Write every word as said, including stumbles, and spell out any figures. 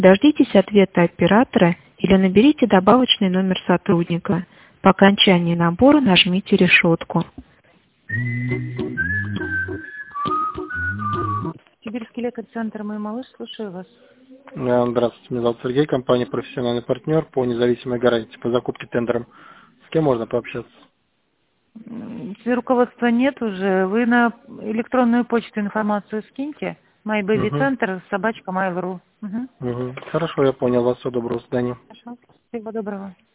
Дождитесь ответа оператора или наберите добавочный номер сотрудника. По окончании набора нажмите решетку. Сибирский лекарь-центр «Мой малыш», слушаю вас. Да, здравствуйте, меня зовут Сергей, компания «Профессиональный партнер» по независимой гарантии по закупке тендером. С кем можно пообщаться? Если руководства нет уже, вы на электронную почту информацию скиньте. MyBabyCenter, собачка Mail.ru. Угу. Угу. Хорошо, я понял вас. Всего доброго, до свидания. Хорошо. Всего доброго.